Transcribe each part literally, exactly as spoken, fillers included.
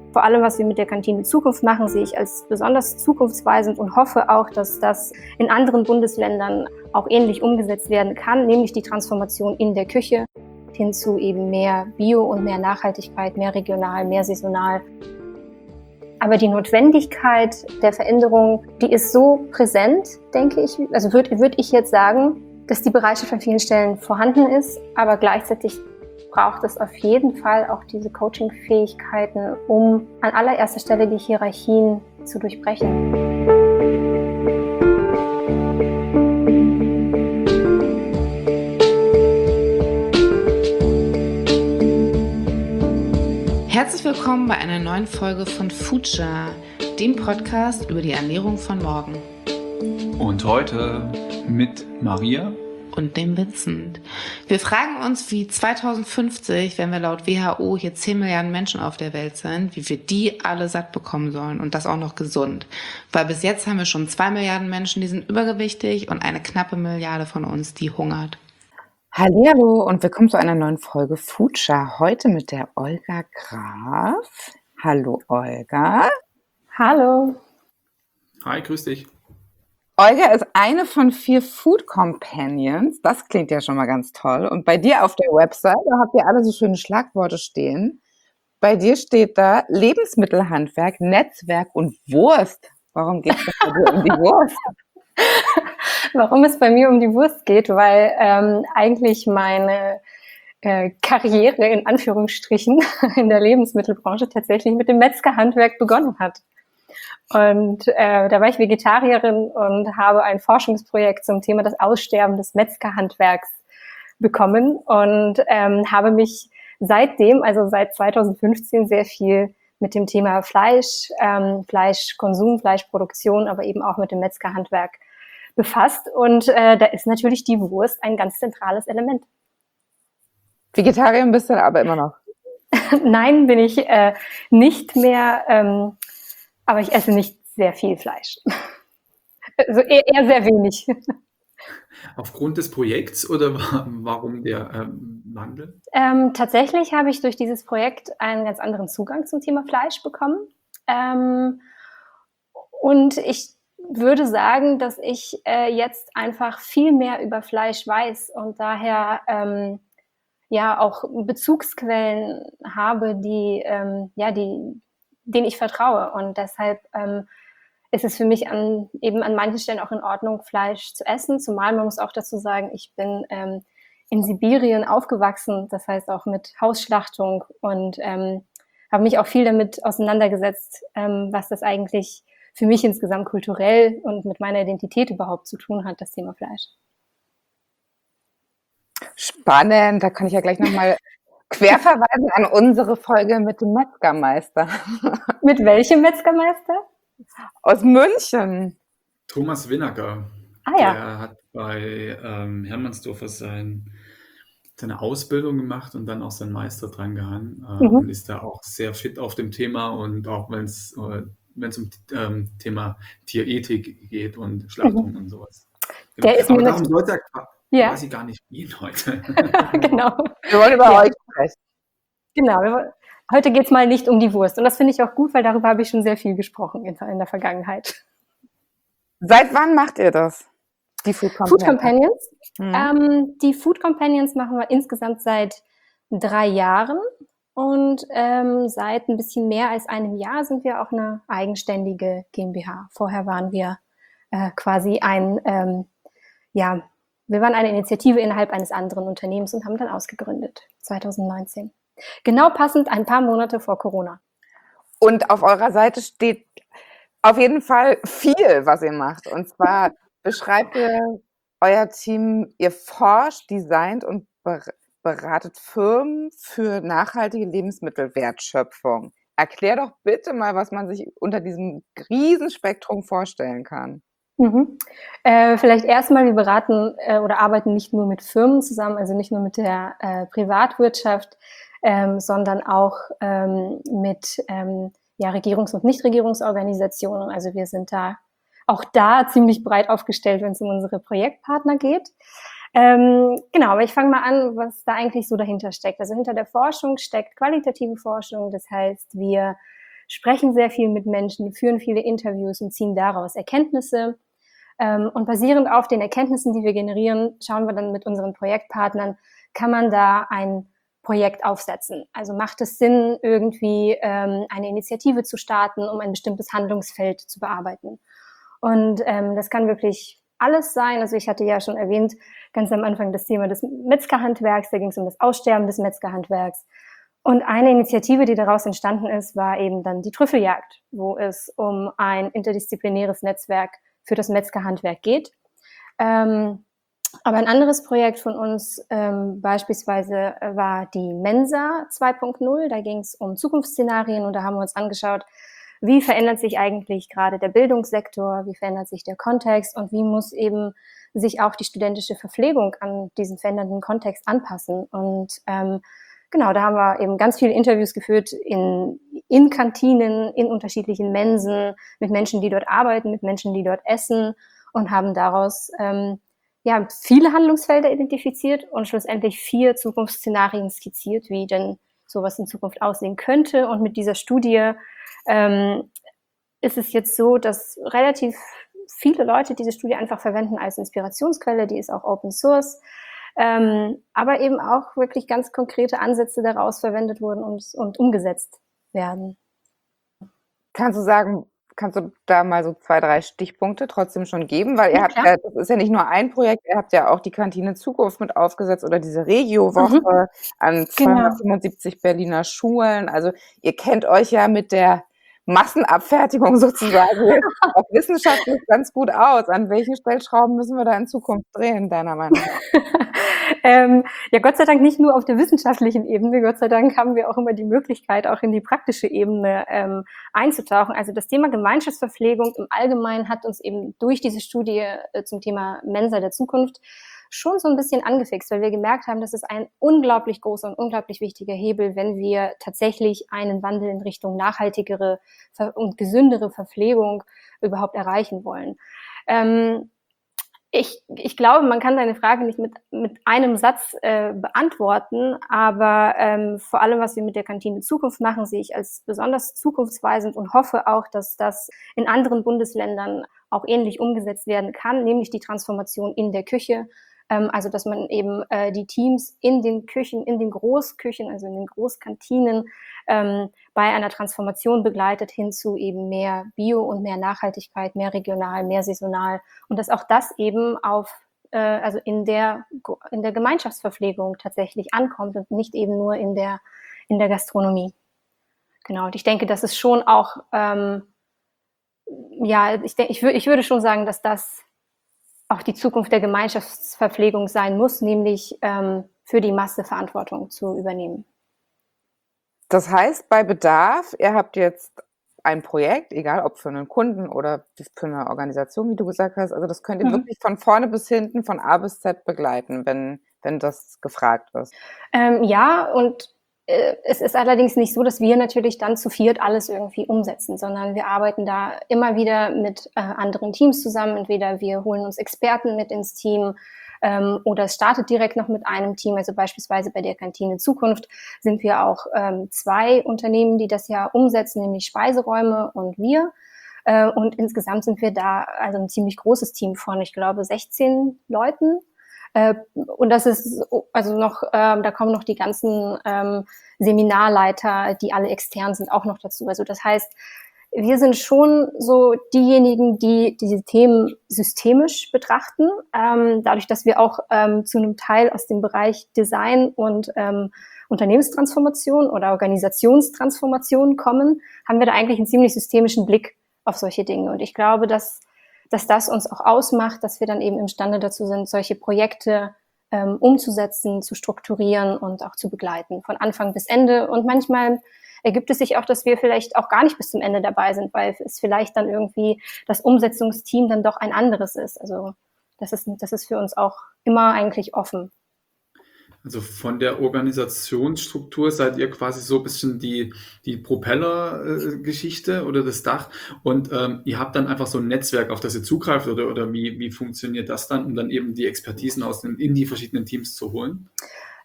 Vor allem, was wir mit der Kantine Zukunft machen, sehe ich als besonders zukunftsweisend und hoffe auch, dass das in anderen Bundesländern auch ähnlich umgesetzt werden kann, nämlich die Transformation in der Küche hin zu eben mehr Bio und mehr Nachhaltigkeit, mehr regional, mehr saisonal. Aber die Notwendigkeit der Veränderung, die ist so präsent, denke ich, also würde würd ich jetzt sagen, dass die Bereitschaft an vielen Stellen vorhanden ist, aber gleichzeitig braucht es auf jeden Fall auch diese Coaching-Fähigkeiten, um an allererster Stelle die Hierarchien zu durchbrechen. Herzlich willkommen bei einer neuen Folge von Future, dem Podcast über die Ernährung von morgen. Und heute mit Maria und dem Vincent. Wir fragen uns, wie zweitausendfünfzig, wenn wir laut W H O hier zehn Milliarden Menschen auf der Welt sind, wie wir die alle satt bekommen sollen und das auch noch gesund. Weil bis jetzt haben wir schon zwei Milliarden Menschen, die sind übergewichtig und eine knappe Milliarde von uns, die hungert. Hallihallo und willkommen zu einer neuen Folge Future. Heute mit der Olga Graf. Hallo Olga. Hallo. Hi, grüß dich. Olga ist eine von vier Food Companions. Das klingt ja schon mal ganz toll. Und bei dir auf der Website, da habt ihr alle so schöne Schlagworte stehen. Bei dir steht da Lebensmittelhandwerk, Netzwerk und Wurst. Warum geht es bei dir um die Wurst? Warum es bei mir um die Wurst geht, weil ähm, eigentlich meine äh, Karriere in Anführungsstrichen in der Lebensmittelbranche tatsächlich mit dem Metzgerhandwerk begonnen hat. Und äh, da war ich Vegetarierin und habe ein Forschungsprojekt zum Thema das Aussterben des Metzgerhandwerks bekommen und ähm, habe mich seitdem, also seit zweitausendfünfzehn, sehr viel mit dem Thema Fleisch, ähm, Fleischkonsum, Fleischproduktion, aber eben auch mit dem Metzgerhandwerk befasst. Und äh, da ist natürlich die Wurst ein ganz zentrales Element. Vegetarierin bist du aber immer noch? Nein, bin ich äh, nicht mehr, ähm, aber ich esse nicht sehr viel Fleisch. Also eher, eher sehr wenig. Aufgrund des Projekts oder warum der ähm, Wandel? Ähm, tatsächlich habe ich durch dieses Projekt einen ganz anderen Zugang zum Thema Fleisch bekommen. Ähm, und ich würde sagen, dass ich äh, jetzt einfach viel mehr über Fleisch weiß und daher ähm, ja auch Bezugsquellen habe, die ähm, ja die denen ich vertraue, und deshalb ähm, ist es für mich an eben an manchen Stellen auch in Ordnung, Fleisch zu essen. Zumal man muss auch dazu sagen, ich bin ähm, in Sibirien aufgewachsen, das heißt auch mit Hausschlachtung, und ähm, habe mich auch viel damit auseinandergesetzt, ähm, was das eigentlich für mich insgesamt kulturell und mit meiner Identität überhaupt zu tun hat, das Thema Fleisch. Spannend, da kann ich ja gleich nochmal querverweisen an unsere Folge mit dem Metzgermeister. Mit welchem Metzgermeister? Aus München. Thomas Winnacker. Ah ja. Der hat bei ähm, Hermannsdorfer sein, seine Ausbildung gemacht und dann auch seinen Meister dran gehangen äh, Mhm. und ist da auch sehr fit auf dem Thema, und auch wenn es äh, wenn es um ähm, Thema Tierethik geht und Schlachtung Mhm. und sowas. Genau. Der ist Aber mir darum soll es ja quasi ja. gar nicht gehen heute. Genau. Wir wollen über ja. euch sprechen. Genau. Wir, heute geht es mal nicht um die Wurst. Und das finde ich auch gut, weil darüber habe ich schon sehr viel gesprochen in, in der Vergangenheit. Seit wann macht ihr das? Die Food Companions? Food Companions? Mhm. Ähm, die Food Companions machen wir insgesamt seit drei Jahren. Und ähm, seit ein bisschen mehr als einem Jahr sind wir auch eine eigenständige GmbH. Vorher waren wir äh, quasi ein, ähm, ja, wir waren eine Initiative innerhalb eines anderen Unternehmens und haben dann ausgegründet, zweitausendneunzehn. Genau passend ein paar Monate vor Corona. Und auf eurer Seite steht auf jeden Fall viel, was ihr macht. Und zwar beschreibt ihr euer Team, ihr forscht, designt und beratet Firmen für nachhaltige Lebensmittelwertschöpfung. Erklär doch bitte mal, was man sich unter diesem Riesenspektrum vorstellen kann. Mhm. Äh, vielleicht erstmal, wir beraten äh, oder arbeiten nicht nur mit Firmen zusammen, also nicht nur mit der äh, Privatwirtschaft, ähm, sondern auch ähm, mit ähm, ja, Regierungs- und Nichtregierungsorganisationen. Also wir sind da auch da ziemlich breit aufgestellt, wenn es um unsere Projektpartner geht. Ähm, genau, aber ich fange mal an, was da eigentlich so dahinter steckt. Also hinter der Forschung steckt qualitative Forschung, das heißt, wir sprechen sehr viel mit Menschen, führen viele Interviews und ziehen daraus Erkenntnisse. Ähm, und basierend auf den Erkenntnissen, die wir generieren, schauen wir dann mit unseren Projektpartnern, kann man da ein Projekt aufsetzen. Also macht es Sinn, irgendwie ähm, eine Initiative zu starten, um ein bestimmtes Handlungsfeld zu bearbeiten. Und ähm, das kann wirklich alles sein. Also ich hatte ja schon erwähnt, ganz am Anfang das Thema des Metzgerhandwerks, da ging es um das Aussterben des Metzgerhandwerks. Und eine Initiative, die daraus entstanden ist, war eben dann die Trüffeljagd, wo es um ein interdisziplinäres Netzwerk für das Metzgerhandwerk geht. Ähm, aber ein anderes Projekt von uns ähm, beispielsweise war die Mensa zwei Punkt null. Da ging es um Zukunftsszenarien und da haben wir uns angeschaut, wie verändert sich eigentlich gerade der Bildungssektor, wie verändert sich der Kontext und wie muss eben sich auch die studentische Verpflegung an diesen verändernden Kontext anpassen. Und ähm, genau, da haben wir eben ganz viele Interviews geführt in, in Kantinen, in unterschiedlichen Mensen, mit Menschen, die dort arbeiten, mit Menschen, die dort essen und haben daraus ähm, ja, viele Handlungsfelder identifiziert und schlussendlich vier Zukunftsszenarien skizziert, wie denn sowas in Zukunft aussehen könnte. Und mit dieser Studie ähm, ist es jetzt so, dass relativ viele Leute diese Studie einfach verwenden als Inspirationsquelle. Die ist auch Open Source. Ähm, aber eben auch wirklich ganz konkrete Ansätze daraus verwendet wurden und, und umgesetzt werden. Kannst du sagen, kannst du da mal so zwei, drei Stichpunkte trotzdem schon geben? Weil ihr Ja, habt klar. ja, das ist ja nicht nur ein Projekt, ihr habt ja auch die Kantine Zukunft mit aufgesetzt oder diese Regio-Woche Mhm. an Genau. zweihundertfünfundsiebzig Berliner Schulen. Also ihr kennt euch ja mit der Massenabfertigung sozusagen auch wissenschaftlich ganz gut aus. An welchen Stellschrauben müssen wir da in Zukunft drehen, deiner Meinung nach? ähm, ja, Gott sei Dank nicht nur auf der wissenschaftlichen Ebene. Gott sei Dank haben wir auch immer die Möglichkeit, auch in die praktische Ebene ähm, einzutauchen. Also das Thema Gemeinschaftsverpflegung im Allgemeinen hat uns eben durch diese Studie äh, zum Thema Mensa der Zukunft schon so ein bisschen angefixt, weil wir gemerkt haben, das ist ein unglaublich großer und unglaublich wichtiger Hebel, wenn wir tatsächlich einen Wandel in Richtung nachhaltigere und gesündere Verpflegung überhaupt erreichen wollen. Ähm, ich, ich glaube, man kann deine Frage nicht mit, mit einem Satz äh, beantworten, aber ähm, vor allem, was wir mit der Kantine Zukunft machen, sehe ich als besonders zukunftsweisend und hoffe auch, dass das in anderen Bundesländern auch ähnlich umgesetzt werden kann, nämlich die Transformation in der Küche. Also, dass man eben äh, die Teams in den Küchen, in den Großküchen, also in den Großkantinen, ähm, bei einer Transformation begleitet hin zu eben mehr Bio und mehr Nachhaltigkeit, mehr regional, mehr saisonal. Und dass auch das eben auf, äh, also in der, in der Gemeinschaftsverpflegung tatsächlich ankommt und nicht eben nur in der, in der Gastronomie. Genau. Und ich denke, das ist schon auch, ähm, ja, ich, denke, ich, wür- ich würde schon sagen, dass das auch die Zukunft der Gemeinschaftsverpflegung sein muss, nämlich ähm, für die Masse Verantwortung zu übernehmen. Das heißt, bei Bedarf, ihr habt jetzt ein Projekt, egal ob für einen Kunden oder für eine Organisation, wie du gesagt hast, also das könnt ihr Mhm. wirklich von vorne bis hinten, von A bis Z begleiten, wenn, wenn das gefragt ist. Ähm, ja, und äh, es ist allerdings nicht so, dass wir natürlich dann zu viert alles irgendwie umsetzen, sondern wir arbeiten da immer wieder mit äh, anderen Teams zusammen. Entweder wir holen uns Experten mit ins Team ähm, oder es startet direkt noch mit einem Team. Also beispielsweise bei der Kantine Zukunft sind wir auch ähm, zwei Unternehmen, die das ja umsetzen, nämlich Speiseräume und wir. Äh, und insgesamt sind wir da also ein ziemlich großes Team von, ich glaube, sechzehn Leuten. Äh, und das ist also noch, ähm, da kommen noch die ganzen ähm, Seminarleiter, die alle extern sind, auch noch dazu. Also das heißt, wir sind schon so diejenigen, die diese Themen systemisch betrachten, ähm, dadurch, dass wir auch ähm, zu einem Teil aus dem Bereich Design und ähm, Unternehmenstransformation oder Organisationstransformation kommen, haben wir da eigentlich einen ziemlich systemischen Blick auf solche Dinge. Und ich glaube, dass dass das uns auch ausmacht, dass wir dann eben imstande dazu sind, solche Projekte ähm, umzusetzen, zu strukturieren und auch zu begleiten, von Anfang bis Ende. Und manchmal ergibt es sich auch, dass wir vielleicht auch gar nicht bis zum Ende dabei sind, weil es vielleicht dann irgendwie das Umsetzungsteam dann doch ein anderes ist. Also das ist, das ist für uns auch immer eigentlich offen. Also von der Organisationsstruktur seid ihr quasi so ein bisschen die, die Propeller-Geschichte oder das Dach und ähm, ihr habt dann einfach so ein Netzwerk, auf das ihr zugreift oder, oder wie, wie funktioniert das dann, um dann eben die Expertisen aus den, in die verschiedenen Teams zu holen?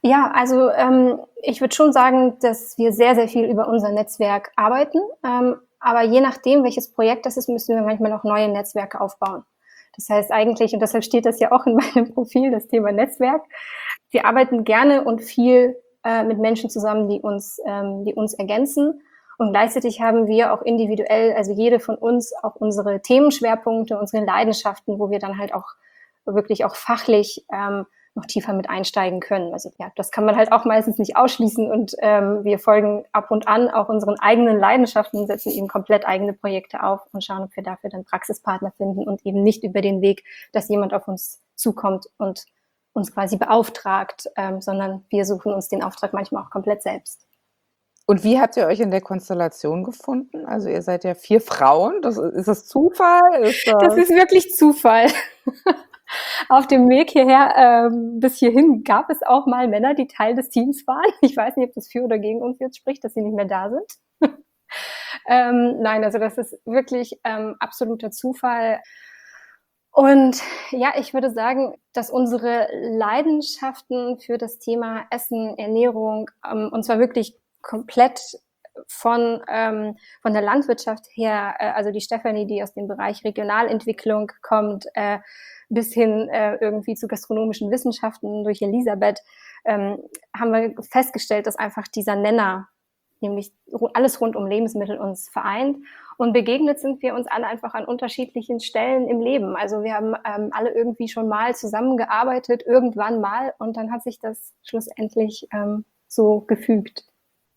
Ja, also ähm, ich würde schon sagen, dass wir sehr, sehr viel über unser Netzwerk arbeiten. Ähm, aber je nachdem, welches Projekt das ist, müssen wir manchmal noch neue Netzwerke aufbauen. Das heißt eigentlich, und deshalb steht das ja auch in meinem Profil, das Thema Netzwerk. Wir arbeiten gerne und viel äh, mit Menschen zusammen, die uns, ähm, die uns ergänzen. Und gleichzeitig haben wir auch individuell, also jede von uns, auch unsere Themenschwerpunkte, unsere Leidenschaften, wo wir dann halt auch wirklich auch fachlich ähm, noch tiefer mit einsteigen können. Also ja, das kann man halt auch meistens nicht ausschließen und ähm, wir folgen ab und an auch unseren eigenen Leidenschaften, setzen eben komplett eigene Projekte auf und schauen, ob wir dafür dann Praxispartner finden und eben nicht über den Weg, dass jemand auf uns zukommt und uns quasi beauftragt, ähm, sondern wir suchen uns den Auftrag manchmal auch komplett selbst. Und wie habt ihr euch in der Konstellation gefunden? Also ihr seid ja vier Frauen. Das, ist das Zufall? Ist das, das ist wirklich Zufall. Auf dem Weg hierher ähm, bis hierhin gab es auch mal Männer, die Teil des Teams waren. Ich weiß nicht, ob das für oder gegen uns jetzt spricht, dass sie nicht mehr da sind. ähm, nein, also das ist wirklich ähm, absoluter Zufall. Und ja, ich würde sagen, dass unsere Leidenschaften für das Thema Essen, Ernährung, ähm, und zwar wirklich komplett von, ähm, von der Landwirtschaft her, äh, also die Stefanie, die aus dem Bereich Regionalentwicklung kommt, äh, bis hin äh, irgendwie zu gastronomischen Wissenschaften durch Elisabeth, ähm, haben wir festgestellt, dass einfach dieser Nenner, nämlich alles rund um Lebensmittel, uns vereint. Und begegnet sind wir uns alle einfach an unterschiedlichen Stellen im Leben. Also wir haben ähm, alle irgendwie schon mal zusammengearbeitet, irgendwann mal, und dann hat sich das schlussendlich ähm, so gefügt.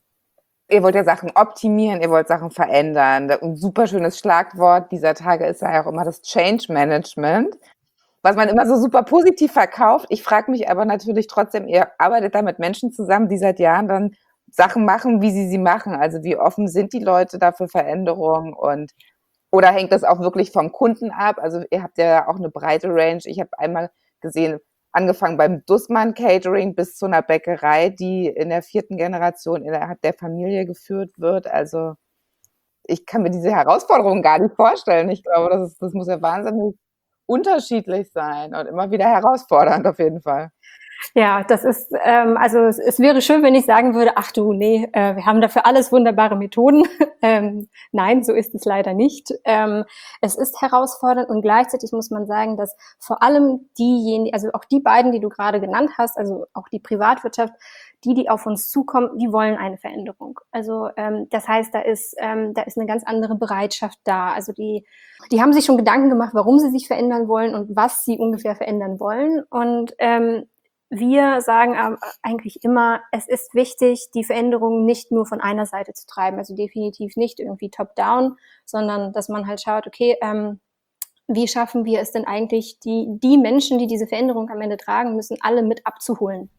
Ihr wollt ja Sachen optimieren, ihr wollt Sachen verändern. Ein super schönes Schlagwort dieser Tage ist ja auch immer das Change Management, was man immer so super positiv verkauft. Ich frage mich aber natürlich trotzdem, ihr arbeitet da mit Menschen zusammen, die seit Jahren dann Sachen machen, wie sie sie machen. Also wie offen sind die Leute da für Veränderungen und oder hängt das auch wirklich vom Kunden ab? Also ihr habt ja auch eine breite Range. Ich habe einmal gesehen, angefangen beim Dussmann Catering bis zu einer Bäckerei, die in der vierten Generation innerhalb der Familie geführt wird. Also ich kann mir diese Herausforderungen gar nicht vorstellen. Ich glaube, das, ist, das muss ja wahnsinnig unterschiedlich sein und immer wieder herausfordernd auf jeden Fall. Ja, das ist, ähm, also es, es wäre schön, wenn ich sagen würde, ach du, nee, äh, wir haben dafür alles wunderbare Methoden. ähm, nein, so ist es leider nicht. Ähm, es ist herausfordernd und gleichzeitig muss man sagen, dass vor allem diejenigen, also auch die beiden, die du gerade genannt hast, also auch die Privatwirtschaft, die, die auf uns zukommen, die wollen eine Veränderung. Also ähm, das heißt, da ist, ähm, da ist eine ganz andere Bereitschaft da. Also die, die haben sich schon Gedanken gemacht, warum sie sich verändern wollen und was sie ungefähr verändern wollen. Und ähm, wir sagen eigentlich immer, es ist wichtig, die Veränderungen nicht nur von einer Seite zu treiben, also definitiv nicht irgendwie top-down, sondern dass man halt schaut, okay, ähm, wie schaffen wir es denn eigentlich, die, die Menschen, die diese Veränderung am Ende tragen müssen, alle mit abzuholen.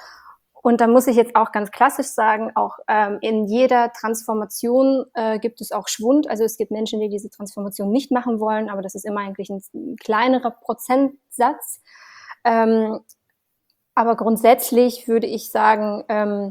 Und da muss ich jetzt auch ganz klassisch sagen, auch ähm, in jeder Transformation äh, gibt es auch Schwund. Also es gibt Menschen, die diese Transformation nicht machen wollen, aber das ist immer eigentlich ein, ein kleinerer Prozentsatz. Ähm, Aber grundsätzlich würde ich sagen, ähm,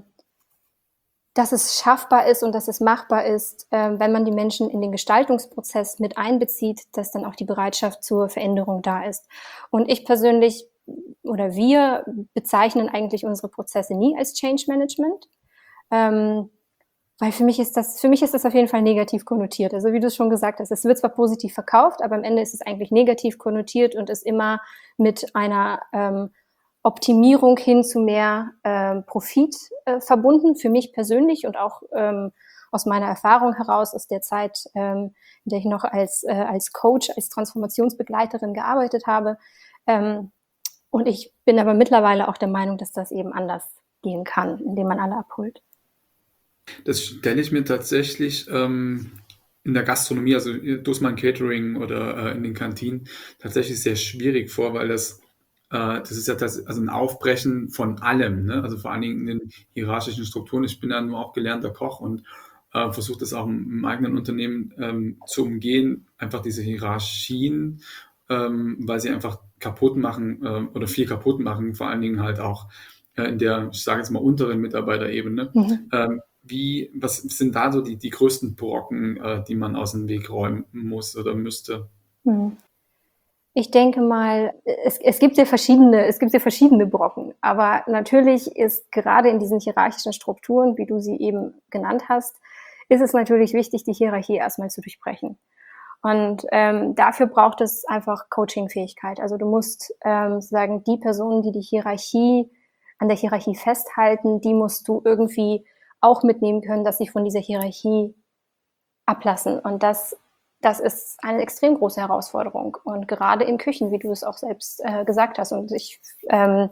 dass es schaffbar ist und dass es machbar ist, ähm, wenn man die Menschen in den Gestaltungsprozess mit einbezieht, dass dann auch die Bereitschaft zur Veränderung da ist. Und ich persönlich oder wir bezeichnen eigentlich unsere Prozesse nie als Change Management, ähm, weil für mich ist das, für mich ist das auf jeden Fall negativ konnotiert. Also wie du es schon gesagt hast, es wird zwar positiv verkauft, aber am Ende ist es eigentlich negativ konnotiert und ist immer mit einer ähm, Optimierung hin zu mehr ähm, Profit äh, verbunden, für mich persönlich und auch ähm, aus meiner Erfahrung heraus aus der Zeit, ähm, in der ich noch als, äh, als Coach, als Transformationsbegleiterin gearbeitet habe. Ähm, und ich bin aber mittlerweile auch der Meinung, dass das eben anders gehen kann, indem man alle abholt. Das stelle ich mir tatsächlich ähm, in der Gastronomie, also Dussmann Catering oder äh, in den Kantinen, tatsächlich sehr schwierig vor, weil das Das ist ja das, also ein Aufbrechen von allem, ne? Also vor allen Dingen in den hierarchischen Strukturen. Ich bin ja nur auch gelernter Koch und äh, versuche das auch im, im eigenen Unternehmen ähm, zu umgehen, einfach diese Hierarchien, ähm, weil sie einfach kaputt machen äh, oder viel kaputt machen, vor allen Dingen halt auch äh, in der, ich sage jetzt mal, unteren Mitarbeiterebene. Mhm. Ähm, wie, was sind da so die, die größten Brocken, äh, die man aus dem Weg räumen muss oder müsste? Mhm. Ich denke mal, es, es gibt ja verschiedene, es gibt ja verschiedene Brocken. Aber natürlich ist gerade in diesen hierarchischen Strukturen, wie du sie eben genannt hast, ist es natürlich wichtig, die Hierarchie erstmal zu durchbrechen. Und ähm, dafür braucht es einfach Coaching-Fähigkeit. Also du musst ähm, sagen, die Personen, die die Hierarchie an der Hierarchie festhalten, die musst du irgendwie auch mitnehmen können, dass sie von dieser Hierarchie ablassen. Und das, das ist eine extrem große Herausforderung. Und gerade in Küchen, wie du es auch selbst äh, gesagt hast. Und ich, ähm,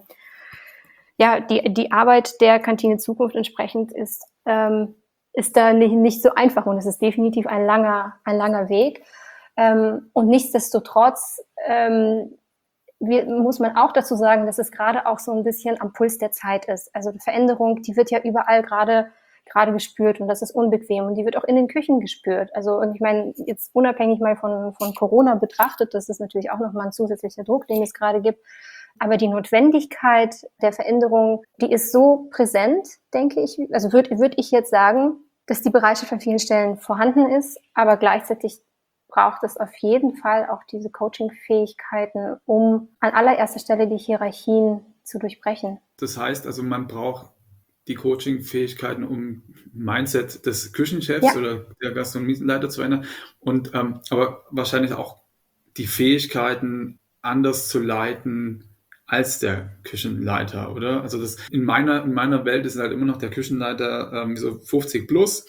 ja, die, die Arbeit der Kantine Zukunft entsprechend ist, ähm, ist da nicht, nicht so einfach. Und es ist definitiv ein langer, ein langer Weg. Ähm, und nichtsdestotrotz ähm, wir, muss man auch dazu sagen, dass es gerade auch so ein bisschen am Puls der Zeit ist. Also die Veränderung, die wird ja überall gerade gerade gespürt und das ist unbequem und die wird auch in den Küchen gespürt. Also und ich meine, jetzt unabhängig mal von, von Corona betrachtet, das ist natürlich auch nochmal ein zusätzlicher Druck, den es gerade gibt. Aber die Notwendigkeit der Veränderung, die ist so präsent, denke ich, also würde würd ich jetzt sagen, dass die Bereitschaft an vielen Stellen vorhanden ist, aber gleichzeitig braucht es auf jeden Fall auch diese Coaching-Fähigkeiten, um an allererster Stelle die Hierarchien zu durchbrechen. Das heißt also, man braucht die Coaching-Fähigkeiten, um Mindset des Küchenchefs Ja. oder der Gastronomieleiter zu ändern. Und ähm, aber wahrscheinlich auch die Fähigkeiten, anders zu leiten als der Küchenleiter, oder? Also das in meiner in meiner Welt ist halt immer noch der Küchenleiter ähm, so fünfzig plus.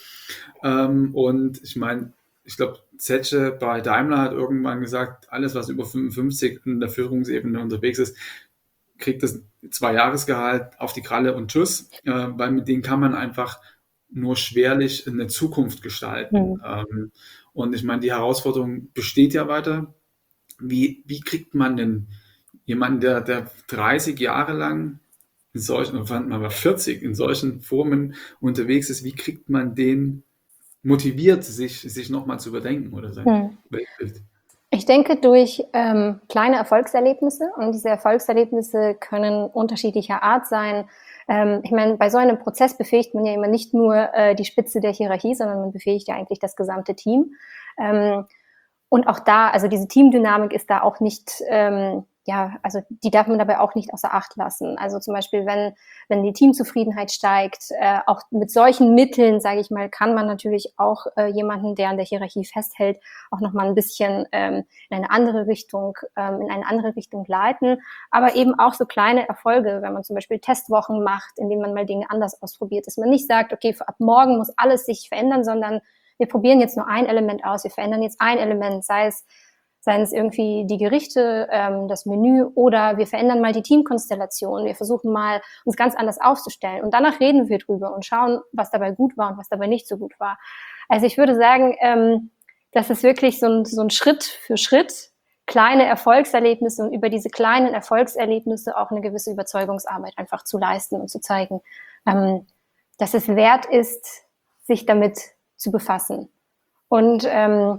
Ähm, und ich meine, ich glaube, Zetsche bei Daimler hat irgendwann gesagt, alles, was über fünfundfünfzig in der Führungsebene unterwegs ist, kriegt das Zwei-Jahresgehalt auf die Kralle und tschüss, äh, weil mit denen kann man einfach nur schwerlich eine Zukunft gestalten. Mhm. Ähm, und ich meine, die Herausforderung besteht ja weiter. Wie, wie kriegt man denn jemanden, der, der dreißig Jahre lang in solchen, oder mal vierzig in solchen Formen unterwegs ist, wie kriegt man den motiviert, sich, sich nochmal zu überdenken oder sein Mhm. Weltbild? Ich denke durch ähm, kleine Erfolgserlebnisse und diese Erfolgserlebnisse können unterschiedlicher Art sein. Ähm, ich meine, bei so einem Prozess befähigt man ja immer nicht nur äh, die Spitze der Hierarchie, sondern man befähigt ja eigentlich das gesamte Team. Ähm, und auch da, also diese Teamdynamik ist da auch nicht, ähm, ja, also die darf man dabei auch nicht außer Acht lassen. Also zum Beispiel, wenn wenn die Teamzufriedenheit steigt, äh, auch mit solchen Mitteln, sage ich mal, kann man natürlich auch äh, jemanden, der an der Hierarchie festhält, auch noch mal ein bisschen ähm, in eine andere Richtung, ähm, in eine andere Richtung leiten. Aber eben auch so kleine Erfolge, wenn man zum Beispiel Testwochen macht, in denen man mal Dinge anders ausprobiert, dass man nicht sagt, okay, ab morgen muss alles sich verändern, sondern wir probieren jetzt nur ein Element aus, wir verändern jetzt ein Element, sei es seien es irgendwie die Gerichte, ähm, das Menü oder wir verändern mal die Teamkonstellation. Wir versuchen mal, uns ganz anders aufzustellen. Und danach reden wir drüber und schauen, was dabei gut war und was dabei nicht so gut war. Also ich würde sagen, ähm, das ist wirklich so ein, so ein Schritt für Schritt, kleine Erfolgserlebnisse und über diese kleinen Erfolgserlebnisse auch eine gewisse Überzeugungsarbeit einfach zu leisten und zu zeigen, ähm, dass es wert ist, sich damit zu befassen. Und ähm,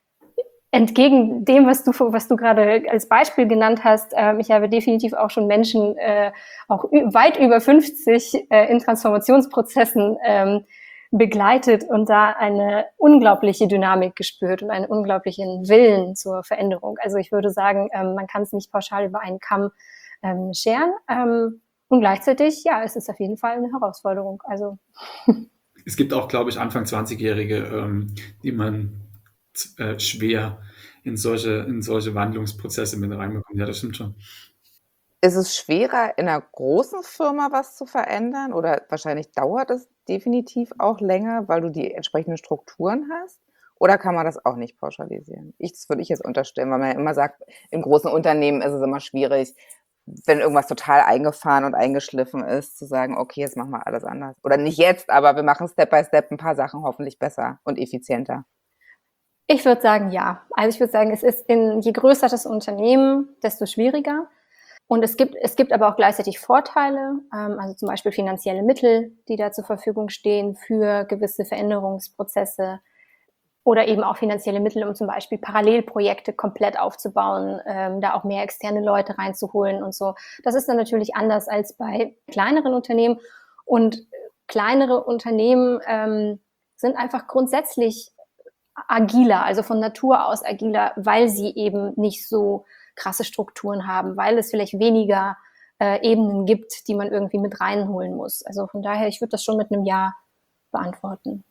entgegen dem, was du, was du gerade als Beispiel genannt hast, äh, ich habe definitiv auch schon Menschen, äh, auch weit über fünfzig, äh, in Transformationsprozessen ähm, begleitet und da eine unglaubliche Dynamik gespürt und einen unglaublichen Willen zur Veränderung. Also ich würde sagen, ähm, man kann es nicht pauschal über einen Kamm ähm, scheren. Ähm, und gleichzeitig, ja, es ist auf jeden Fall eine Herausforderung. Also Es gibt auch, glaube ich, Anfang zwanzig-Jährige, ähm, die man äh, schwer in solche, in solche Wandlungsprozesse mit reinbekommt. Ja, das stimmt schon. Ist es schwerer, in einer großen Firma was zu verändern oder wahrscheinlich dauert es definitiv auch länger, weil du die entsprechenden Strukturen hast? Oder kann man das auch nicht pauschalisieren? Ich das würde ich jetzt unterstellen, weil man ja immer sagt, in großen Unternehmen ist es immer schwierig, wenn irgendwas total eingefahren und eingeschliffen ist, zu sagen: „Okay, jetzt machen wir alles anders.“ Oder nicht jetzt, aber wir machen Step by Step ein paar Sachen hoffentlich besser und effizienter. ich würde sagen, ja. Also ich würde sagen, es ist in, je größer das Unternehmen, desto schwieriger. Und es gibt, es gibt aber auch gleichzeitig Vorteile, ähm, also zum Beispiel finanzielle Mittel, die da zur Verfügung stehen für gewisse Veränderungsprozesse oder eben auch finanzielle Mittel, um zum Beispiel Parallelprojekte komplett aufzubauen, ähm, da auch mehr externe Leute reinzuholen und so. Das ist dann natürlich anders als bei kleineren Unternehmen. Und kleinere Unternehmen ähm, sind einfach grundsätzlich agiler, also von Natur aus agiler, weil sie eben nicht so krasse Strukturen haben, weil es vielleicht weniger äh, Ebenen gibt, die man irgendwie mit reinholen muss. Also von daher, ich würde das schon mit einem Ja beantworten.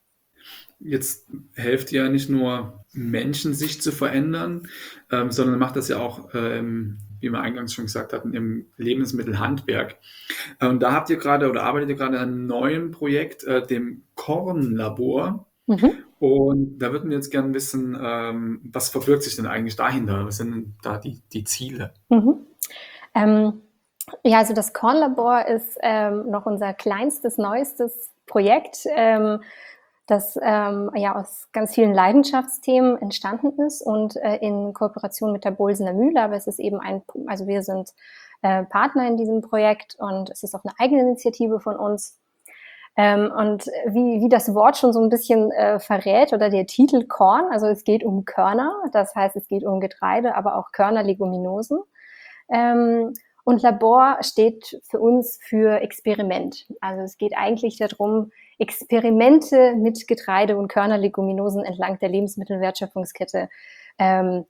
Jetzt helft ihr ja nicht nur Menschen, sich zu verändern, ähm, sondern macht das ja auch, ähm, wie wir eingangs schon gesagt hatten, im Lebensmittelhandwerk. Und da habt ihr gerade oder arbeitet ihr gerade an einem neuen Projekt, äh, dem Kornlabor. Mhm. Und da würden wir jetzt gerne wissen, ähm, was verbirgt sich denn eigentlich dahinter? Was sind denn da die, die Ziele? Mhm. Ähm, ja, also das Kornlabor ist ähm, noch unser kleinstes, neuestes Projekt, ähm, das ähm, ja aus ganz vielen Leidenschaftsthemen entstanden ist und äh, in Kooperation mit der Bolsener Mühle. Aber es ist eben ein, also wir sind äh, Partner in diesem Projekt und es ist auch eine eigene Initiative von uns. Ähm, und wie, wie das Wort schon so ein bisschen äh, verrät oder der Titel Korn, also es geht um Körner, das heißt es geht um Getreide, aber auch Körner, Leguminosen. Ähm, und Labor steht für uns für Experiment. Also es geht eigentlich darum, Experimente mit Getreide und Körnerleguminosen entlang der Lebensmittelwertschöpfungskette ähm,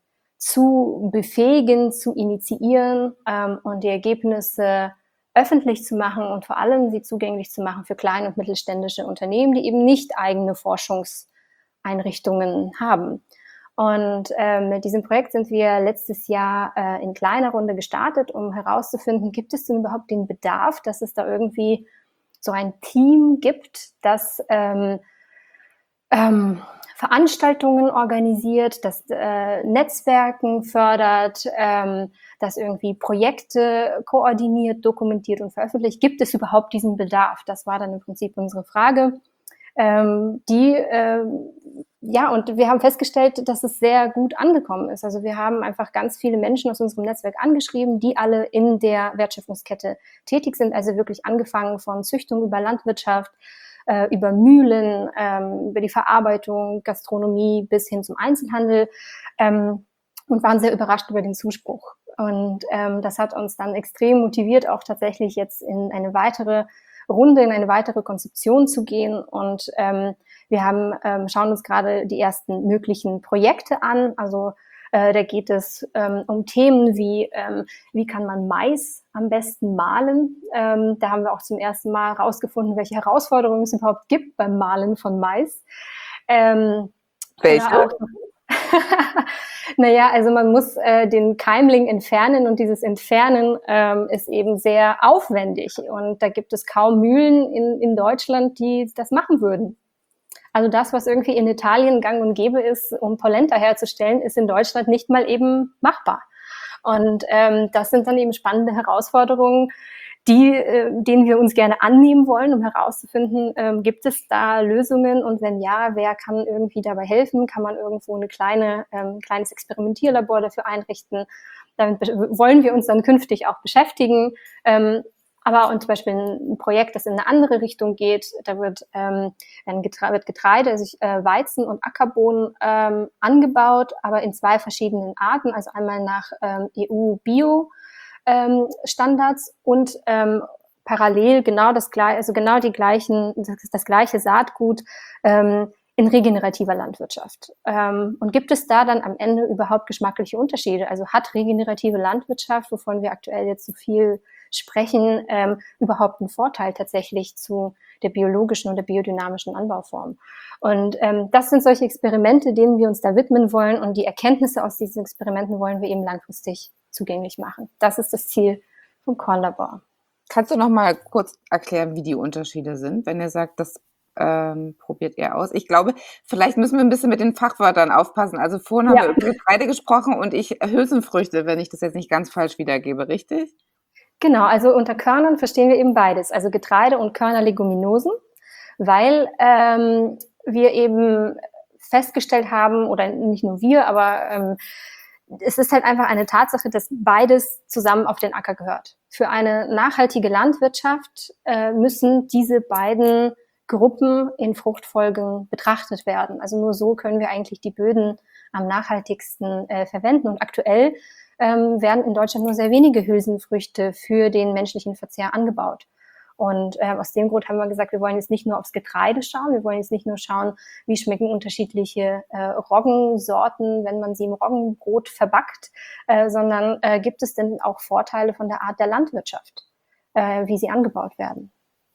zu befähigen, zu initiieren ähm, und die Ergebnisse öffentlich zu machen und vor allem sie zugänglich zu machen für kleine und mittelständische Unternehmen, die eben nicht eigene Forschungseinrichtungen haben. Und ähm, mit diesem Projekt sind wir letztes Jahr äh, in kleiner Runde gestartet, um herauszufinden, gibt es denn überhaupt den Bedarf, dass es da irgendwie so ein Team gibt, das ähm, ähm, Veranstaltungen organisiert, das äh, Netzwerken fördert, ähm, das irgendwie Projekte koordiniert, dokumentiert und veröffentlicht. Gibt es überhaupt diesen Bedarf? Das war dann im Prinzip unsere Frage. Ähm, die, äh, ja, und wir haben festgestellt, dass es sehr gut angekommen ist. Also wir haben einfach ganz viele Menschen aus unserem Netzwerk angeschrieben, die alle in der Wertschöpfungskette tätig sind. Also wirklich angefangen von Züchtung über Landwirtschaft, äh, über Mühlen, ähm, über die Verarbeitung, Gastronomie bis hin zum Einzelhandel, ähm, und waren sehr überrascht über den Zuspruch. Und ähm, das hat uns dann extrem motiviert, auch tatsächlich jetzt in eine weitere Runde, in eine weitere Konzeption zu gehen. Und ähm, wir haben, ähm, schauen uns gerade die ersten möglichen Projekte an. Also äh, da geht es ähm, um Themen wie, ähm, wie kann man Mais am besten mahlen. Ähm, da haben wir auch zum ersten Mal herausgefunden, welche Herausforderungen es überhaupt gibt beim Mahlen von Mais. Ähm, Welche? Auch, naja, also man muss äh, den Keimling entfernen und dieses Entfernen ähm, ist eben sehr aufwendig und da gibt es kaum Mühlen in, in Deutschland, die das machen würden. Also das, was irgendwie in Italien gang und gäbe ist, um Polenta herzustellen, ist in Deutschland nicht mal eben machbar. Und ähm, das sind dann eben spannende Herausforderungen, die, äh, denen wir uns gerne annehmen wollen, um herauszufinden, ähm, gibt es da Lösungen und wenn ja, wer kann irgendwie dabei helfen? Kann man irgendwo eine kleine, ähm, kleines Experimentierlabor dafür einrichten? Damit wollen wir uns dann künftig auch beschäftigen. Ähm, aber und zum Beispiel ein Projekt, das in eine andere Richtung geht, da wird, ähm, Getreide, wird Getreide, also äh, Weizen und Ackerbohnen ähm, angebaut, aber in zwei verschiedenen Arten, also einmal nach ähm, E U-Bio ähm, Standards und ähm, parallel genau das gleiche, also genau die gleichen, das, das gleiche Saatgut ähm, in regenerativer Landwirtschaft. Ähm, und gibt es da dann am Ende überhaupt geschmackliche Unterschiede? Also hat regenerative Landwirtschaft, wovon wir aktuell jetzt so viel sprechen, ähm, überhaupt einen Vorteil tatsächlich zu der biologischen und der biodynamischen Anbauform? Und ähm, das sind solche Experimente, denen wir uns da widmen wollen und die Erkenntnisse aus diesen Experimenten wollen wir eben langfristig zugänglich machen. Das ist das Ziel vom Kornlabor. Kannst du noch mal kurz erklären, wie die Unterschiede sind, wenn ihr sagt, das ähm, probiert ihr aus? Ich glaube, vielleicht müssen wir ein bisschen mit den Fachwörtern aufpassen. Also vorhin Ja. haben wir über Getreide gesprochen und ich Hülsenfrüchte, wenn ich das jetzt nicht ganz falsch wiedergebe, richtig? Genau, also unter Körnern verstehen wir eben beides, also Getreide und Körnerleguminosen, weil ähm, wir eben festgestellt haben, oder nicht nur wir, aber ähm, es ist halt einfach eine Tatsache, dass beides zusammen auf den Acker gehört. Für eine nachhaltige Landwirtschaft äh, müssen diese beiden Gruppen in Fruchtfolgen betrachtet werden. Also nur so können wir eigentlich die Böden am nachhaltigsten äh, verwenden. Und aktuell ähm, werden in Deutschland nur sehr wenige Hülsenfrüchte für den menschlichen Verzehr angebaut. Und äh, aus dem Grund haben wir gesagt, wir wollen jetzt nicht nur aufs Getreide schauen, wir wollen jetzt nicht nur schauen, wie schmecken unterschiedliche äh, Roggensorten, wenn man sie im Roggenbrot verbackt, äh, sondern äh, gibt es denn auch Vorteile von der Art der Landwirtschaft, äh, wie sie angebaut werden.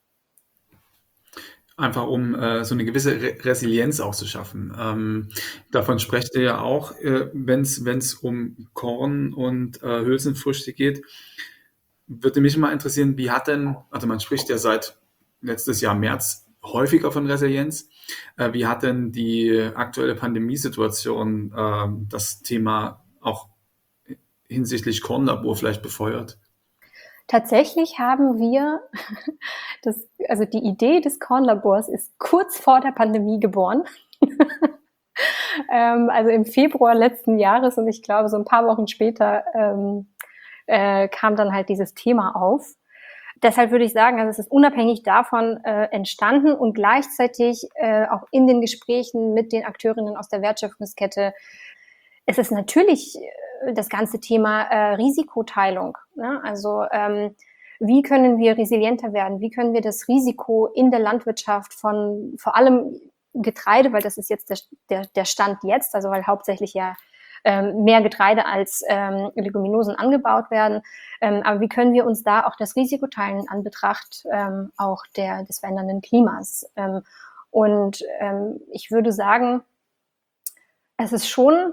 Einfach um äh, so eine gewisse Re Resilienz auch zu schaffen. Ähm, davon sprecht ihr ja auch, äh, wenn es um Korn und äh, Hülsenfrüchte geht. Würde mich mal interessieren, wie hat denn, also man spricht ja seit letztes Jahr März häufiger von Resilienz, äh, wie hat denn die aktuelle Pandemiesituation äh, das Thema auch hinsichtlich Kornlabor vielleicht befeuert? Tatsächlich haben wir, das, also die Idee des Kornlabors ist kurz vor der Pandemie geboren. ähm, also im Februar letzten Jahres, und ich glaube, so ein paar Wochen später ähm, äh, kam dann halt dieses Thema auf. Deshalb würde ich sagen, also es ist unabhängig davon äh, entstanden und gleichzeitig äh, auch in den Gesprächen mit den Akteurinnen aus der Wertschöpfungskette. Es ist natürlich äh, das ganze Thema äh, Risikoteilung. Ne? Also ähm, wie können wir resilienter werden? Wie können wir das Risiko in der Landwirtschaft von vor allem Getreide, weil das ist jetzt der, der, der Stand jetzt, also weil hauptsächlich ja ähm, mehr Getreide als ähm, Leguminosen angebaut werden. Ähm, aber wie können wir uns da auch das Risiko teilen in Anbetracht ähm, auch der, des verändernden Klimas? Ähm, und ähm, ich würde sagen, es ist schon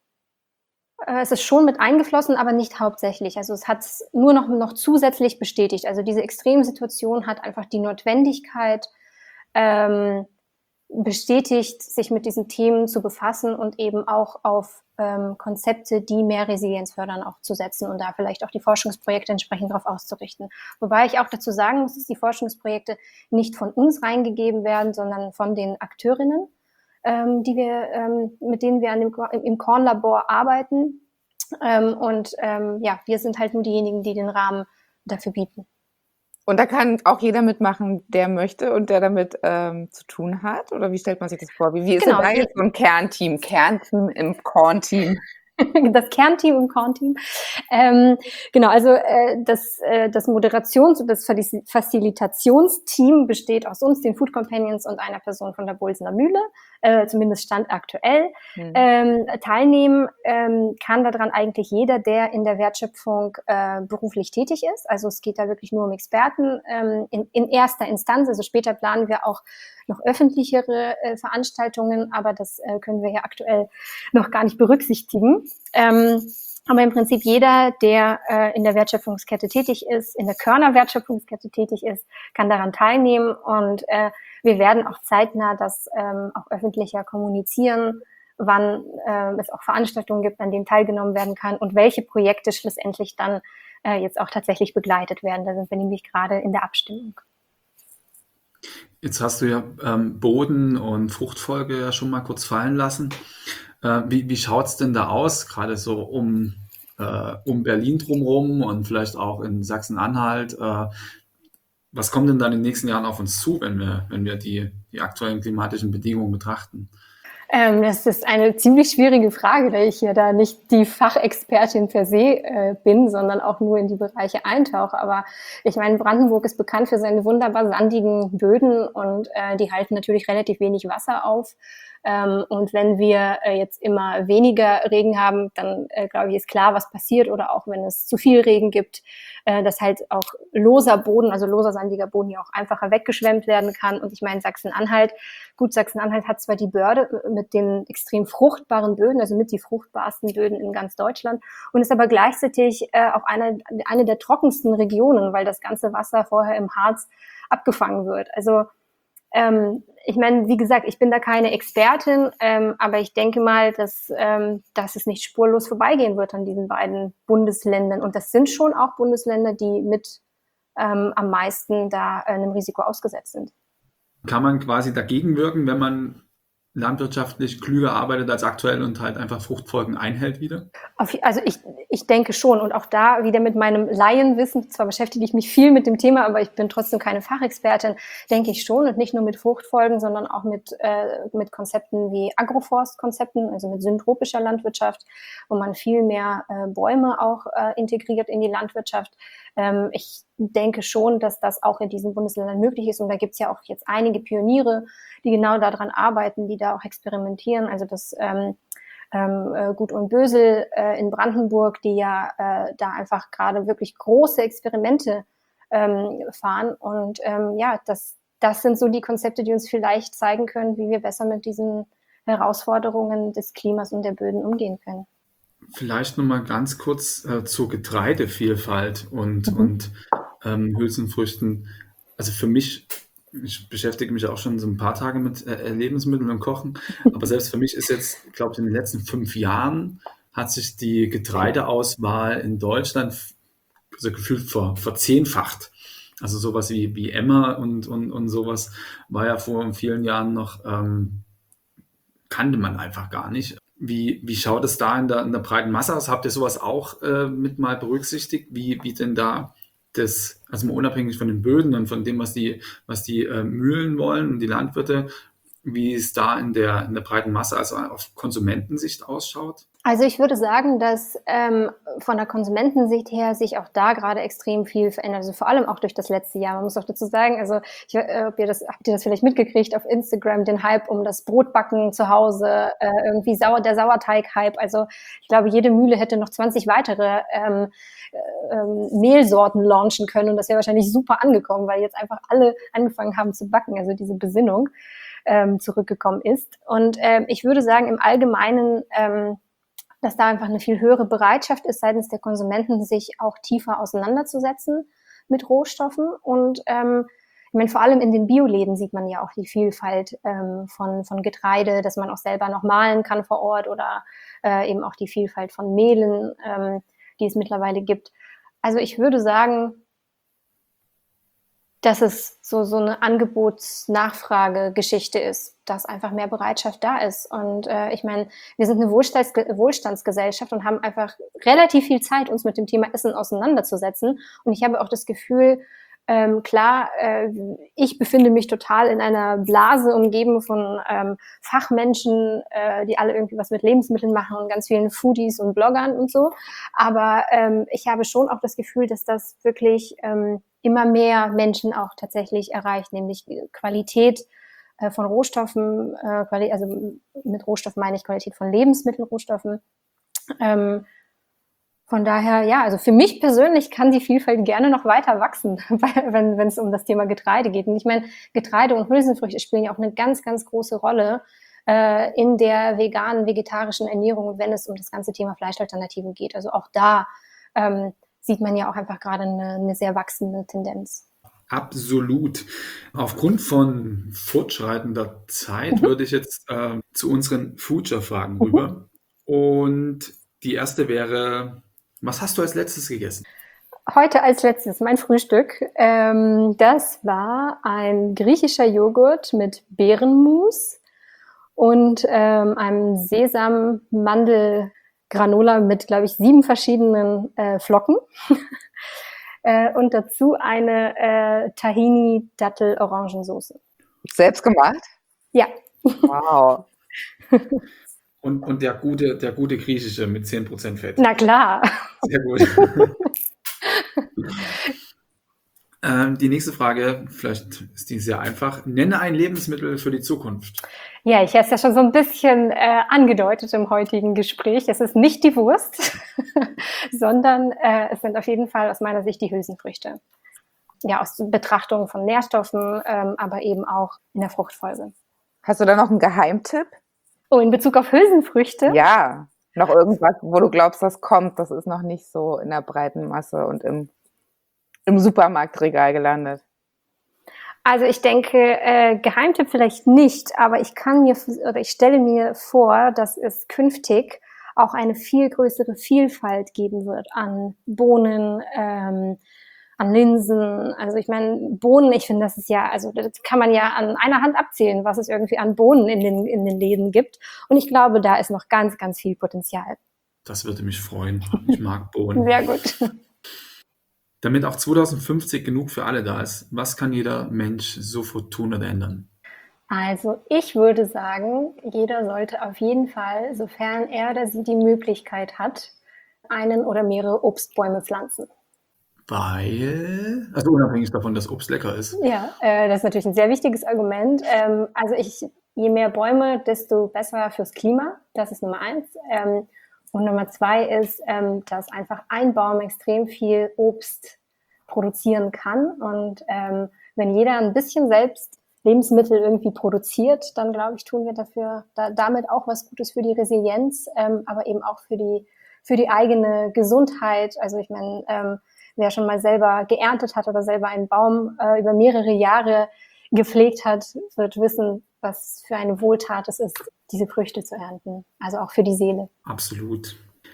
Es ist schon mit eingeflossen, aber nicht hauptsächlich. Also es hat es nur noch, noch zusätzlich bestätigt. Also diese Extremsituation hat einfach die Notwendigkeit ähm, bestätigt, sich mit diesen Themen zu befassen und eben auch auf ähm, Konzepte, die mehr Resilienz fördern, auch zu setzen und da vielleicht auch die Forschungsprojekte entsprechend darauf auszurichten. Wobei ich auch dazu sagen muss, dass die Forschungsprojekte nicht von uns reingegeben werden, sondern von den Akteurinnen, ähm, die wir, ähm, mit denen wir an dem, im Kornlabor arbeiten. Ähm, und ähm, ja, wir sind halt nur diejenigen, die den Rahmen dafür bieten. Und da kann auch jeder mitmachen, der möchte und der damit ähm, zu tun hat? Oder wie stellt man sich das vor? Wie, wie ist Genau, denn da jetzt so ein Kernteam, Kernteam im Kornteam? Das Kernteam im Kornteam. Ähm, genau, also äh, das, äh, das Moderations- und das Facilitationsteam besteht aus uns, den Food Companions und einer Person von der Bohlsener Mühle, äh, zumindest Stand aktuell. Mhm. Ähm, teilnehmen ähm, kann daran eigentlich jeder, der in der Wertschöpfung äh, beruflich tätig ist. Also es geht da wirklich nur um Experten ähm, in, in erster Instanz. Also später planen wir auch noch öffentlichere äh, Veranstaltungen, aber das äh, können wir ja aktuell noch gar nicht berücksichtigen. Ähm, aber im Prinzip jeder, der äh, in der Wertschöpfungskette tätig ist, in der Körner-Wertschöpfungskette tätig ist, kann daran teilnehmen und äh, wir werden auch zeitnah das ähm, auch öffentlicher kommunizieren, wann äh, es auch Veranstaltungen gibt, an denen teilgenommen werden kann und welche Projekte schlussendlich dann äh, jetzt auch tatsächlich begleitet werden. Da sind wir nämlich gerade in der Abstimmung. Jetzt hast du ja ähm, Boden und Fruchtfolge ja schon mal kurz fallen lassen. Äh, wie wie schaut es denn da aus, gerade so um, äh, um Berlin drumherum und vielleicht auch in Sachsen-Anhalt? Äh, was kommt denn dann in den nächsten Jahren auf uns zu, wenn wir, wenn wir die, die aktuellen klimatischen Bedingungen betrachten? Ähm, das ist eine ziemlich schwierige Frage, da ich hier da nicht die Fachexpertin per se äh, bin, sondern auch nur in die Bereiche eintauche. Aber ich meine, Brandenburg ist bekannt für seine wunderbar sandigen Böden und äh, die halten natürlich relativ wenig Wasser auf. Ähm, und wenn wir äh, jetzt immer weniger Regen haben, dann äh, glaube ich, ist klar, was passiert. Oder auch wenn es zu viel Regen gibt, äh, dass halt auch loser Boden, also loser sandiger Boden ja auch einfacher weggeschwemmt werden kann. Und ich meine, Sachsen-Anhalt, gut, Sachsen-Anhalt hat zwar die Börde mit den extrem fruchtbaren Böden, also mit die fruchtbarsten Böden in ganz Deutschland und ist aber gleichzeitig äh, auch eine, eine der trockensten Regionen, weil das ganze Wasser vorher im Harz abgefangen wird. Also ähm, ich meine, wie gesagt, ich bin da keine Expertin, ähm, aber ich denke mal, dass, ähm, dass es nicht spurlos vorbeigehen wird an diesen beiden Bundesländern. Und das sind schon auch Bundesländer, die mit ähm, am meisten da äh, einem Risiko ausgesetzt sind. Kann man quasi dagegen wirken, wenn man landwirtschaftlich klüger arbeitet als aktuell und halt einfach Fruchtfolgen einhält wieder? Auf, also ich, ich denke schon und auch da wieder mit meinem Laienwissen, zwar beschäftige ich mich viel mit dem Thema, aber ich bin trotzdem keine Fachexpertin, denke ich schon und nicht nur mit Fruchtfolgen, sondern auch mit, äh, mit Konzepten wie Agroforstkonzepten, also mit syntropischer Landwirtschaft, wo man viel mehr äh, Bäume auch äh, integriert in die Landwirtschaft. Ähm, ich denke schon, dass das auch in diesen Bundesländern möglich ist. Und da gibt es ja auch jetzt einige Pioniere, die genau daran arbeiten, die da auch experimentieren. Also das ähm, ähm, äh, Gut und Bösel äh, in Brandenburg, die ja äh, da einfach gerade wirklich große Experimente ähm, fahren. Und ähm, ja, das, das sind so die Konzepte, die uns vielleicht zeigen können, wie wir besser mit diesen Herausforderungen des Klimas und der Böden umgehen können. Vielleicht noch mal ganz kurz äh, zur Getreidevielfalt und, Mhm. und ähm, Hülsenfrüchten. Also für mich, ich beschäftige mich auch schon so ein paar Tage mit äh, Lebensmitteln und Kochen, aber selbst für mich ist jetzt, glaube ich, in den letzten fünf Jahren hat sich die Getreideauswahl in Deutschland f- also gefühlt ver, verzehnfacht. Also sowas wie, wie Emmer und, und, und sowas war ja vor vielen Jahren noch, ähm, kannte man einfach gar nicht. Wie, wie schaut es da in der, in der breiten Masse aus? Habt ihr sowas auch äh, mit mal berücksichtigt? Wie, wie denn da das, also mal unabhängig von den Böden und von dem, was die, was die äh, Mühlen wollen und die Landwirte, wie es da in der, in der breiten Masse, also auf Konsumentensicht ausschaut? Also ich würde sagen, dass ähm, von der Konsumentensicht her sich auch da gerade extrem viel verändert. Also vor allem auch durch das letzte Jahr. Man muss auch dazu sagen, also ich, äh, ob ihr das, habt ihr das vielleicht mitgekriegt auf Instagram, den Hype um das Brotbacken zu Hause, äh, irgendwie sauer, der Sauerteig-Hype. Also ich glaube, jede Mühle hätte noch zwanzig weitere ähm, äh, ähm, Mehlsorten launchen können und das wäre wahrscheinlich super angekommen, weil jetzt einfach alle angefangen haben zu backen. Also diese Besinnung ähm, zurückgekommen ist. Und ähm, ich würde sagen, im Allgemeinen ähm, dass da einfach eine viel höhere Bereitschaft ist seitens der Konsumenten, sich auch tiefer auseinanderzusetzen mit Rohstoffen. Und ähm, ich meine, vor allem in den Bioläden sieht man ja auch die Vielfalt ähm, von, von Getreide, dass man auch selber noch mahlen kann vor Ort oder äh, eben auch die Vielfalt von Mehlen, ähm, die es mittlerweile gibt. Also ich würde sagen, dass es so, so eine Angebots-Nachfrage-Geschichte ist, dass einfach mehr Bereitschaft da ist. Und äh, ich meine, wir sind eine Wohlstands Wohlstandsgesellschaft und haben einfach relativ viel Zeit, uns mit dem Thema Essen auseinanderzusetzen. Und ich habe auch das Gefühl, ähm, klar, äh, ich befinde mich total in einer Blase umgeben von ähm, Fachmenschen, äh, die alle irgendwie was mit Lebensmitteln machen und ganz vielen Foodies und Bloggern und so. Aber ähm, ich habe schon auch das Gefühl, dass das wirklich ähm, immer mehr Menschen auch tatsächlich erreicht, nämlich Qualität äh, von Rohstoffen, äh, Quali- also mit Rohstoffen meine ich Qualität von Lebensmittelrohstoffen. Ähm, von daher, ja, also für mich persönlich kann die Vielfalt gerne noch weiter wachsen, wenn wenn es um das Thema Getreide geht. Und ich meine, Getreide und Hülsenfrüchte spielen ja auch eine ganz, ganz große Rolle äh, in der veganen, vegetarischen Ernährung, wenn es um das ganze Thema Fleischalternativen geht. Also auch da ähm, sieht man ja auch einfach gerade eine, eine sehr wachsende Tendenz. Absolut. Aufgrund von fortschreitender Zeit Mhm. würde ich jetzt äh, zu unseren Future-Fragen Mhm. rüber. Und die erste wäre, was hast du als letztes gegessen? Heute als letztes mein Frühstück. Ähm, das war ein griechischer Joghurt mit Beerenmus und ähm, einem Sesam-Mandel-Granola mit, glaube ich, sieben verschiedenen äh, Flocken. äh, und dazu eine äh, Tahini-Dattel-Orangensoße. Selbst gemacht? Ja. Wow. Und, und der gute, der gute griechische mit zehn Prozent Fett. Na klar. Sehr gut. ähm, die nächste Frage, vielleicht ist die sehr einfach. Nenne ein Lebensmittel für die Zukunft. Ja, ich habe es ja schon so ein bisschen äh, angedeutet im heutigen Gespräch. Es ist nicht die Wurst, sondern äh, es sind auf jeden Fall aus meiner Sicht die Hülsenfrüchte. Ja, aus Betrachtung von Nährstoffen, ähm, aber eben auch in der Fruchtfolge. Hast du da noch einen Geheimtipp? Oh, in Bezug auf Hülsenfrüchte? Ja, noch irgendwas, wo du glaubst, das kommt, das ist noch nicht so in der breiten Masse und im, im Supermarktregal gelandet. Also ich denke, äh, Geheimtipp vielleicht nicht, aber ich kann mir oder ich stelle mir vor, dass es künftig auch eine viel größere Vielfalt geben wird an Bohnen, ähm, an Linsen. Also ich meine, Bohnen, ich finde, das ist ja, also das kann man ja an einer Hand abzählen, was es irgendwie an Bohnen in den, in den Läden gibt. Und ich glaube, da ist noch ganz, ganz viel Potenzial. Das würde mich freuen. Ich mag Bohnen. Sehr gut. Damit auch zweitausendfünfzig genug für alle da ist, was kann jeder Mensch sofort tun oder ändern? Also ich würde sagen, jeder sollte auf jeden Fall, sofern er oder sie die Möglichkeit hat, einen oder mehrere Obstbäume pflanzen. Weil, also unabhängig davon, dass Obst lecker ist. Ja, äh, das ist natürlich ein sehr wichtiges Argument. Ähm, also ich, je mehr Bäume, desto besser fürs Klima. Das ist Nummer eins. Ähm, und Nummer zwei ist, ähm, dass einfach ein Baum extrem viel Obst produzieren kann. Und ähm, wenn jeder ein bisschen selbst Lebensmittel irgendwie produziert, dann glaube ich, tun wir dafür da, damit auch was Gutes für die Resilienz, ähm, aber eben auch für die für die eigene Gesundheit. Also ich meine, ähm, wer schon mal selber geerntet hat oder selber einen Baum äh, über mehrere Jahre gepflegt hat, wird wissen, was für eine Wohltat es ist, diese Früchte zu ernten. Also auch für die Seele. Absolut.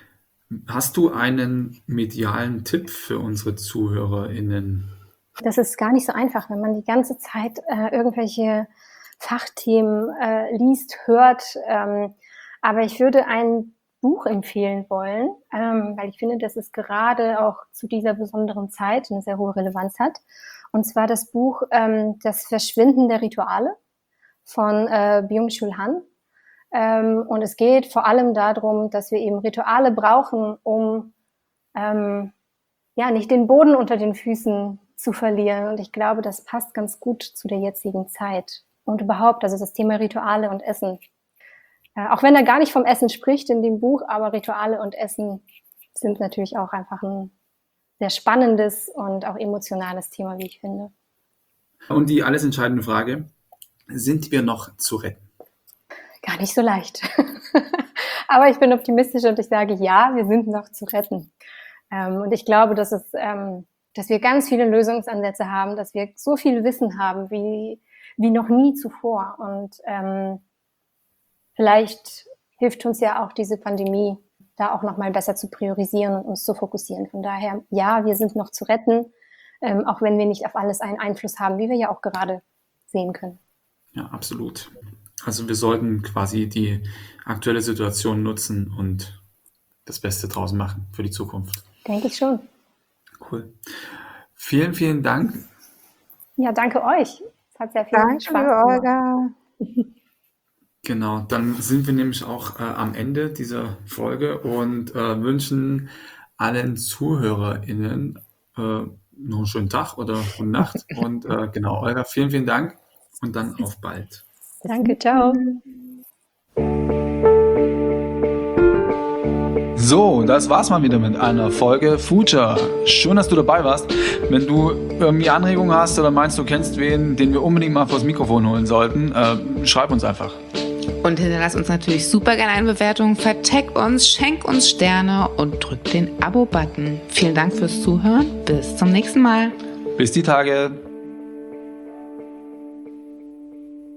Hast du einen medialen Tipp für unsere ZuhörerInnen? Das ist gar nicht so einfach, wenn man die ganze Zeit äh, irgendwelche Fachthemen äh, liest, hört. Ähm, aber ich würde ein Buch empfehlen wollen, ähm, weil ich finde, dass es gerade auch zu dieser besonderen Zeit eine sehr hohe Relevanz hat. Und zwar das Buch ähm, Das Verschwinden der Rituale von äh, Byung-Chul Han. Ähm, und es geht vor allem darum, dass wir eben Rituale brauchen, um ähm, ja nicht den Boden unter den Füßen zu verlieren. Und ich glaube, das passt ganz gut zu der jetzigen Zeit. Und überhaupt, also das Thema Rituale und Essen. Äh, auch wenn er gar nicht vom Essen spricht in dem Buch, aber Rituale und Essen sind natürlich auch einfach ein sehr spannendes und auch emotionales Thema, wie ich finde. Und die alles entscheidende Frage, sind wir noch zu retten? Gar nicht so leicht. Aber ich bin optimistisch und ich sage, ja, wir sind noch zu retten. Ähm, und ich glaube, dass es, ähm, dass wir ganz viele Lösungsansätze haben, dass wir so viel Wissen haben wie, wie noch nie zuvor. Und ähm, vielleicht hilft uns ja auch diese Pandemie, da auch nochmal besser zu priorisieren und uns zu fokussieren. Von daher, ja, wir sind noch zu retten, ähm, auch wenn wir nicht auf alles einen Einfluss haben, wie wir ja auch gerade sehen können. Ja, absolut. Also wir sollten quasi die aktuelle Situation nutzen und das Beste draus machen für die Zukunft. Denke ich schon. Cool. Vielen, vielen Dank. Ja, danke euch. Es hat sehr viel Danke, Spaß gemacht. Olga. Genau, dann sind wir nämlich auch äh, am Ende dieser Folge und äh, wünschen allen ZuhörerInnen äh, noch einen schönen Tag oder gute Nacht. Und äh, genau, Olga, vielen, vielen Dank und dann auf bald. Danke, ciao. So, das war's mal wieder mit einer Folge Future. Schön, dass du dabei warst. Wenn du irgendwie Anregungen hast oder meinst, du kennst wen, den wir unbedingt mal vors Mikrofon holen sollten, äh, schreib uns einfach. Und hinterlass uns natürlich super gerne eine Bewertung, vertag uns, schenk uns Sterne und drück den Abo-Button. Vielen Dank fürs Zuhören. Bis zum nächsten Mal. Bis die Tage.